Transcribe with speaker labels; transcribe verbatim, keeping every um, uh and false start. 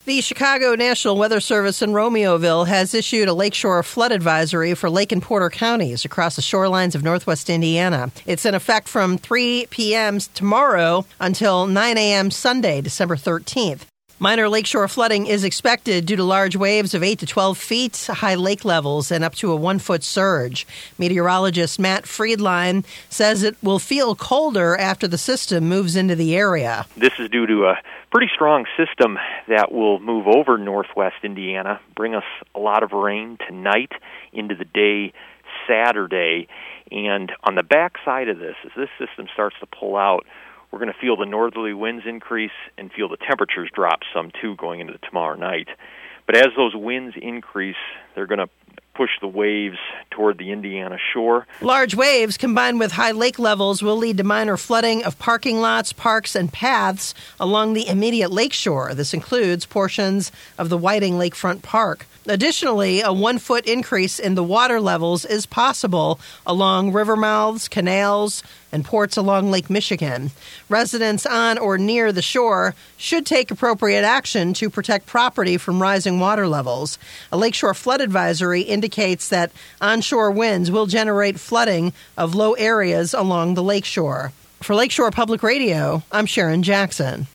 Speaker 1: The Chicago National Weather Service in Romeoville has issued a lakeshore flood advisory for Lake and Porter counties across the shorelines of northwest Indiana. It's in effect from three p.m. tomorrow until nine a.m. Sunday, December thirteenth. Minor lakeshore flooding is expected due to large waves of eight to twelve feet, high lake levels, and up to a one-foot surge. Meteorologist Matt Friedline says it will feel colder after the system moves into the area.
Speaker 2: This is due to a pretty strong system that will move over northwest Indiana, bring us a lot of rain tonight into the day Saturday. And on the backside of this, as this system starts to pull out, we're going to feel the northerly winds increase and feel the temperatures drop some, too, going into tomorrow night. But as those winds increase, they're going to push the waves toward the Indiana shore.
Speaker 1: Large waves combined with high lake levels will lead to minor flooding of parking lots, parks, and paths along the immediate lakeshore. This includes portions of the Whiting Lakefront Park. Additionally, a one-foot increase in the water levels is possible along river mouths, canals, and ports along Lake Michigan. Residents on or near the shore should take appropriate action to protect property from rising water levels. A lakeshore flood advisory indicates that onshore winds will generate flooding of low areas along the lakeshore. For Lakeshore Public Radio, I'm Sharon Jackson.